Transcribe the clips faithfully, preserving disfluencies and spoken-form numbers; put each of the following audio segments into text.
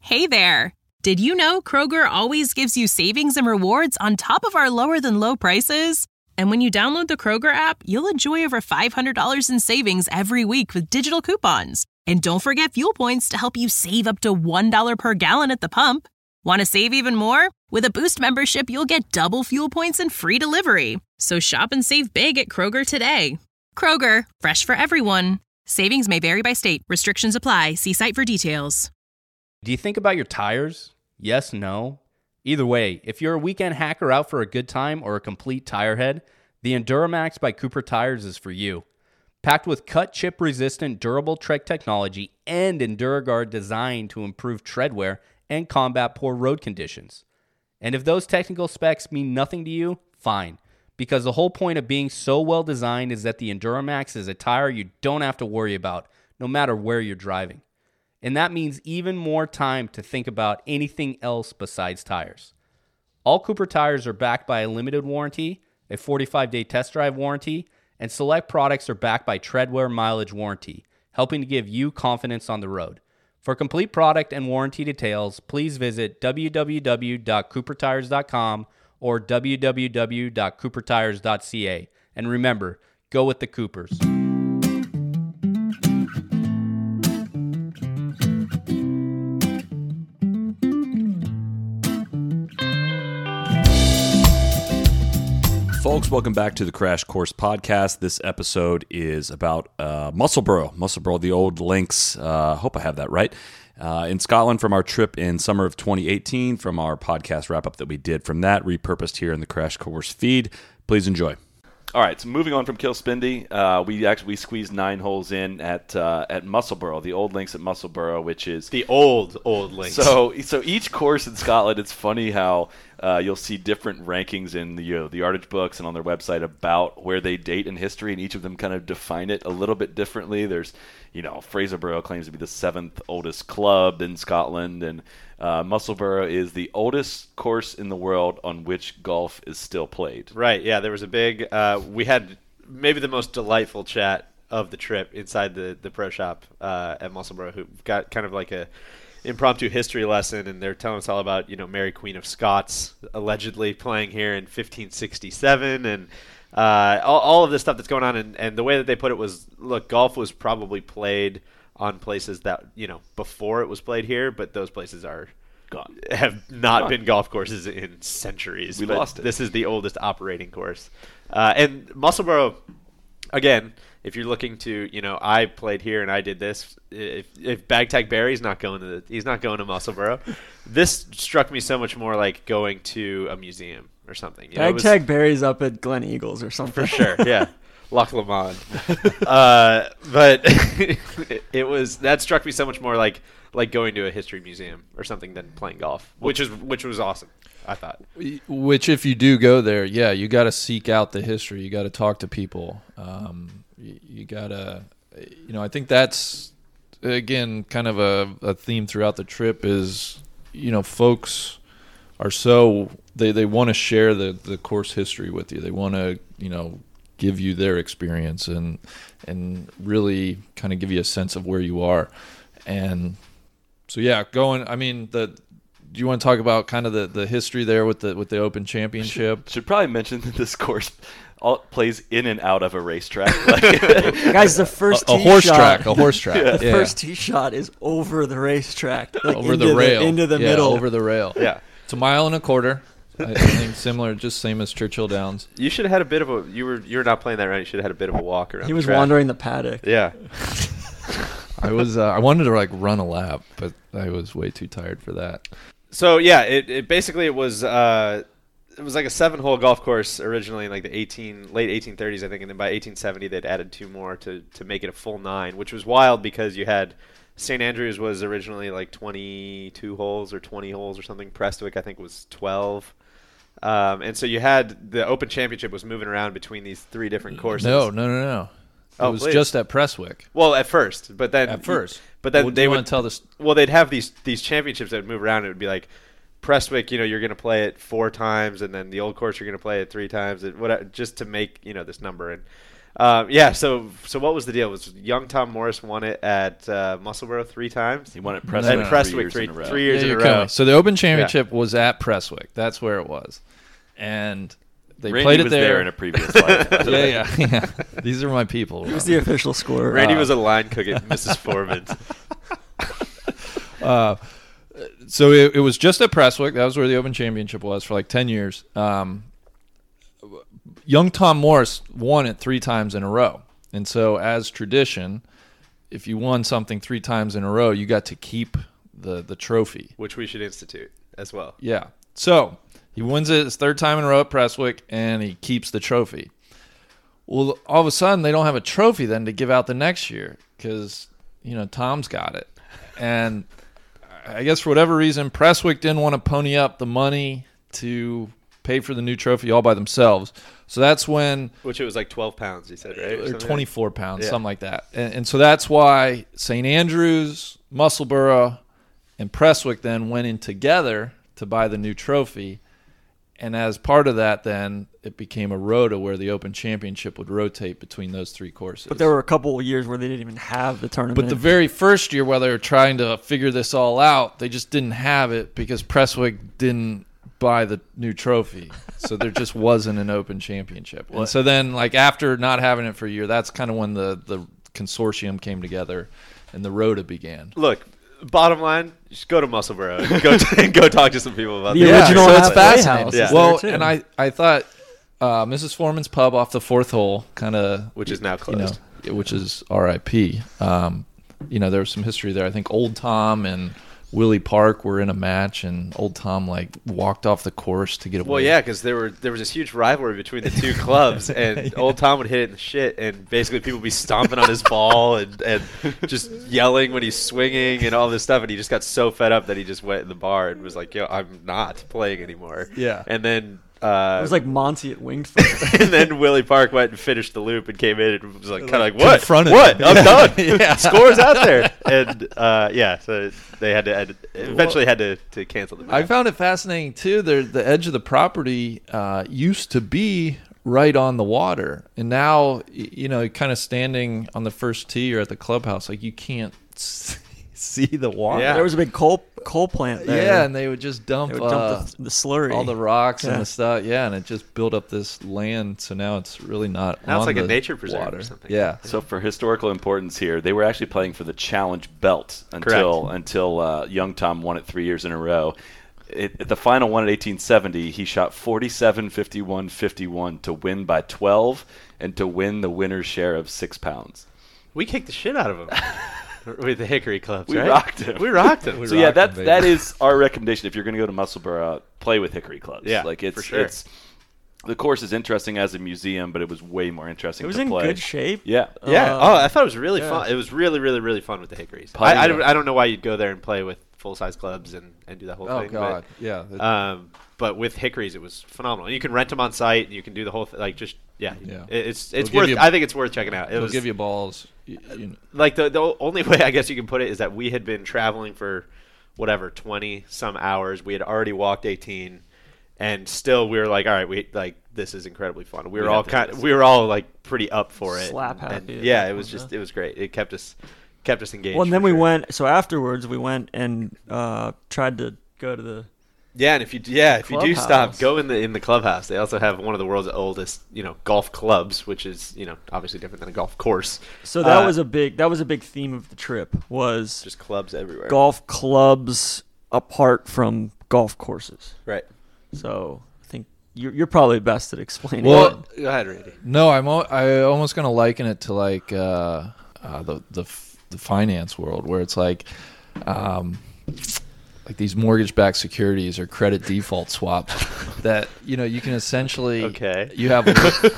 Hey there! Did you know Kroger always gives you savings and rewards on top of our lower-than-low prices? And when you download the Kroger app, you'll enjoy over five hundred dollars in savings every week with digital coupons. And don't forget fuel points to help you save up to one dollar per gallon at the pump. Want to save even more? With a Boost membership, you'll get double fuel points and free delivery. So shop and save big at Kroger today. Kroger, fresh for everyone. Savings may vary by state. Restrictions apply. See site for details. Do you think about your tires? Yes, no? Either way, if you're a weekend hacker out for a good time or a complete tire head, the Enduramax by Cooper Tires is for you. Packed with cut chip resistant durable Trek technology and EnduraGuard designed to improve tread wear and combat poor road conditions. And if those technical specs mean nothing to you, fine. Because the whole point of being so well designed is that the Enduramax is a tire you don't have to worry about, no matter where you're driving. And that means even more time to think about anything else besides tires. All Cooper tires are backed by a limited warranty, a forty-five day test drive warranty, and select products are backed by treadwear mileage warranty, helping to give you confidence on the road. For complete product and warranty details, please visit w w w dot cooper tires dot com or w w w dot cooper tires dot c a. And remember, go with the Coopers. Folks, welcome back to the Crash Course Podcast. This episode is about uh, Musselburgh. Musselburgh, the Old Links. I uh, hope I have that right. Uh, in Scotland from our trip in summer of twenty eighteen, from our podcast wrap-up that we did from that, repurposed here in the Crash Course feed. Please enjoy. All right, so moving on from Kilspindie, uh, we actually we squeezed nine holes in at uh, at Musselburgh, the Old Links at Musselburgh, which is the old old links. So so each course in Scotland, it's funny how uh, you'll see different rankings in the you know, the yardage books and on their website about where they date in history, and each of them kind of define it a little bit differently. There's you know Fraserburgh claims to be the seventh oldest club in Scotland, and Uh, Musselburgh is the oldest course in the world on which golf is still played. Right, yeah, there was a big uh, – we had maybe the most delightful chat of the trip inside the, the pro shop uh, at Musselburgh, who got kind of like a impromptu history lesson, and they're telling us all about, you know, Mary Queen of Scots allegedly playing here in fifteen sixty-seven and uh, all, all of this stuff that's going on. And, and the way that they put it was, look, golf was probably played – on places that, you know, before it was played here, but those places are gone. Have not gone. been golf courses in centuries. We but lost it. This is the oldest operating course. Uh, and Musselburgh, again, if you're looking to, you know, I played here and I did this. If, if Bagtag Barry's not going to the, he's not going to Musselburgh. This struck me so much more like going to a museum or something. You know, Bagtag Barry's up at Glen Eagles or something. For sure, yeah. Loch Lomond. uh, but it, it was that struck me so much more like like going to a history museum or something than playing golf, which is which was awesome, I thought. Which, if you do go there, yeah, you got to seek out the history. You got to talk to people. Um, you, you got to, you know, I think that's again kind of a, a theme throughout the trip is, you know, folks are so they they want to share the the course history with you. They want to, you know, give you their experience and and really kind of give you a sense of where you are. And so yeah, going I mean the do you want to talk about kind of the, the history there with the with the Open Championship? Should, should probably mention that this course all plays in and out of a racetrack. Like, guys, the first a, a tee horse shot, track, a horse track. The yeah. first tee shot is over the racetrack, like over into the rail, the, into the yeah, middle, over the rail. Yeah, it's a mile and a quarter. I think similar, just same as Churchill Downs. You should have had a bit of a. You were you were not playing that right. You should have had a bit of a walk around. He was the track. wandering the paddock. Yeah. I was. Uh, I wanted to like run a lap, but I was way too tired for that. So yeah, it, it basically it was uh, it was like a seven-hole golf course originally in like the eighteen late eighteen thirties, I think, and then by eighteen seventy they'd added two more to to make it a full nine, which was wild because you had Saint Andrews was originally like twenty-two holes or twenty holes or something. Prestwick I think was twelve. Um, and so you had the Open Championship was moving around between these three different courses. No, no, no, no. It oh, was please. just at Prestwick. Well, at first, but then At first. but then Well, do they you would want to tell this. Well, they'd have these these championships that would move around. It would be like Prestwick, you know, you're going to play it four times, and then the old course you're going to play it three times, and what just to make you know this number. And Um, yeah. So so what was the deal? Was young Tom Morris won it at uh, Musselburgh three times? He won at No, Prestwick, no, At no. Prestwick three three years in a row. three years Yeah, in a you're killing row. me. So the Open Championship was at Prestwick. That's where it was, and they Randy played it was there. there in a previous life. by the way. yeah, yeah, yeah. These are my people. He was the official scorer. Randy Uh, was a line cook at Missus Foreman's. Uh, so it, it was just at Prestwick. That was where the Open Championship was for like ten years. Um, young Tom Morris won it three times in a row. And so as tradition, if you won something three times in a row, you got to keep the, the trophy. Which we should institute as well. Yeah. So he wins it his third time in a row at Prestwick, and he keeps the trophy. Well, all of a sudden, they don't have a trophy then to give out the next year because, you know, Tom's got it. And I guess for whatever reason, Prestwick didn't want to pony up the money to pay for the new trophy all by themselves. So that's when, Which it was like twelve pounds, you said, right? or something? twenty-four pounds, Yeah. something like that. And, and so that's why Saint Andrews, Musselburgh, and Prestwick then went in together to buy the new trophy. And as part of that, then it became a rota where the Open Championship would rotate between those three courses. But there were a couple of years where they didn't even have the tournament. But the very first year while they were trying to figure this all out, they just didn't have it because Prestwick didn't buy the new trophy. So there just wasn't an Open Championship. And so then, like, after not having it for a year, that's kind of when the, the consortium came together and the rota began. Look, bottom line, just go to Musselburgh. go to, go talk to some people about The that. original so it's Halfway fascinating. House is Well, there, too. and I, I thought uh, Missus Foreman's Pub off the fourth hole kind of... Which is now closed. You know, which is R I P. Um, you know, there was some history there. I think Old Tom and Willie Park were in a match, and Old Tom, like, walked off the course to get away. Well, yeah, because there were there was this huge rivalry between the two clubs, and Old Tom would hit it in the shit, and basically people would be stomping on his ball and, and just yelling when he's swinging and all this stuff, and he just got so fed up that he just went in the bar and was like, "Yo, I'm not playing anymore." Yeah. And then uh, it was like Monty at Winged Foot. and then Willie Park went and finished the loop and came in and was like, kind of like, "What? Confronted What? him. I'm done. Yeah. Scores out there." And uh, yeah, so they had to had, eventually had to, to cancel the match. I found it fascinating, too. The, the edge of the property uh, used to be right on the water. And now, y- you know, kind of standing on the first tee or at the clubhouse, like, you can't s- see the water. Yeah. There was a big coal coal plant there. Yeah, and they would just dump, they would dump uh, the, the slurry. all the rocks Yeah. and the stuff. Yeah, and it just built up this land. So now it's really not Now it's on like a the nature preserve or water. something. Yeah. So for historical importance here, they were actually playing for the Challenge Belt until until uh, young Tom won it three years in a row. It, at the final one at eighteen seventy, he shot forty-seven, fifty-one, fifty-one to win by twelve and to win the winner's share of six pounds. We kicked the shit out of him with the Hickory clubs. We right? rocked him. We rocked him. So yeah, rocked that him, baby. that is our recommendation if you're going to go to Musselburgh, play with Hickory clubs. Yeah, like it's for sure. it's the course is interesting as a museum, but it was way more interesting. It was to in play. good shape. Yeah, Yeah. Uh, oh, I thought it was really yeah. fun. It was really, really, really fun with the Hickories. I, Putting I, it. don't, I don't know why you'd go there and play with full size clubs and, and do that whole Oh, thing. God. Yeah. But, um, but with Hickories, it was phenomenal. You can rent them on site, and you can do the whole thing. Like just yeah, Yeah. It, it's They'll it's give worth. you- I think it's worth checking out. It They'll was give you balls. You, you know. like the the only way I guess you can put it is that we had been traveling for whatever twenty some hours. We had already walked eighteen, and still we were like, all right, we like this is incredibly fun. We were We all have to do kind. this. We were all like pretty up for it. Slap And- happy at yeah, that it was point, just huh? it was great. It kept us kept us engaged. Well, and then for we sure. went. So afterwards, we went and uh, tried to go to the. Yeah, and if you yeah if you do stop, Clubhouse. go in the in the clubhouse. They also have one of the world's oldest you know golf clubs, which is you know obviously different than a golf course. So that Uh, was a big. That was a big theme of the trip. Was Just clubs everywhere. golf clubs apart from golf courses. Right. So I think you're, you're probably best at explaining. Well, it. Go ahead, Randy. No, I'm al- I almost gonna liken it to like uh, uh, the the f- the finance world where it's like, um, like these mortgage-backed securities or credit default swaps that you know you can essentially Okay. you have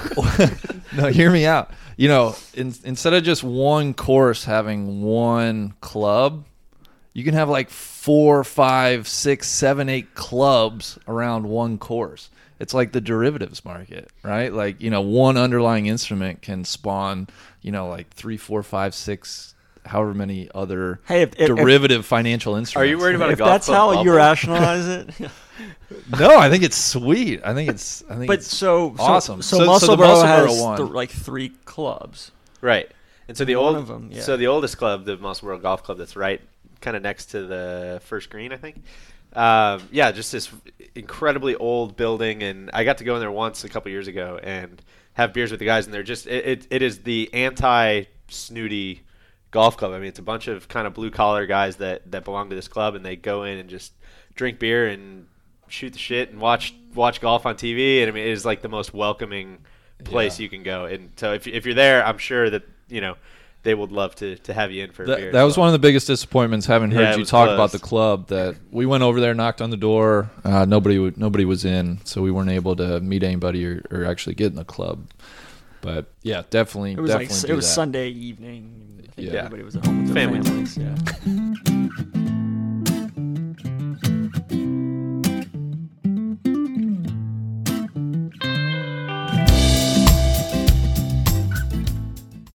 no hear me out you know in, instead of just one course having one club, you can have like four, five, six, seven, eight clubs around one course. It's like the derivatives market, right? Like, you know, one underlying instrument can spawn, you know, like three, four, five, six however many other Hey, if, if, derivative financial instruments. Are you worried about a if golf that's club how bubble? you rationalize it? No, I think it's sweet. I think it's. I think But it's so so- awesome. So, So- so the Musselboro Musselboro has one. th- like three clubs. Right. And so the One old, of 'em, yeah. so the oldest club, the Musselboro Golf Club, that's right, kind of next to the first green, I think. Um, yeah, just this incredibly old building, and I got to go in there once a couple years ago and have beers with the guys, and they're just it. It, it is the anti-snooty golf club. I mean, it's a bunch of kind of blue collar guys that that belong to this club, and they go in and just drink beer and shoot the shit and watch watch golf on T V. And I mean, it is like the most welcoming place Yeah. you can go. And so if if you're there, I'm sure that you know they would love to, to have you in for a beer. That, as that was well. one of the biggest disappointments. Having heard Yeah, it you was talk closed. about the club, that we went over there, knocked on the door, uh, nobody w- nobody was in, so we weren't able to meet anybody or, or actually get in the club. But yeah, definitely, It was definitely like do it was that. Sunday evening. I think Yeah. everybody was at home with their Family. families. Yeah.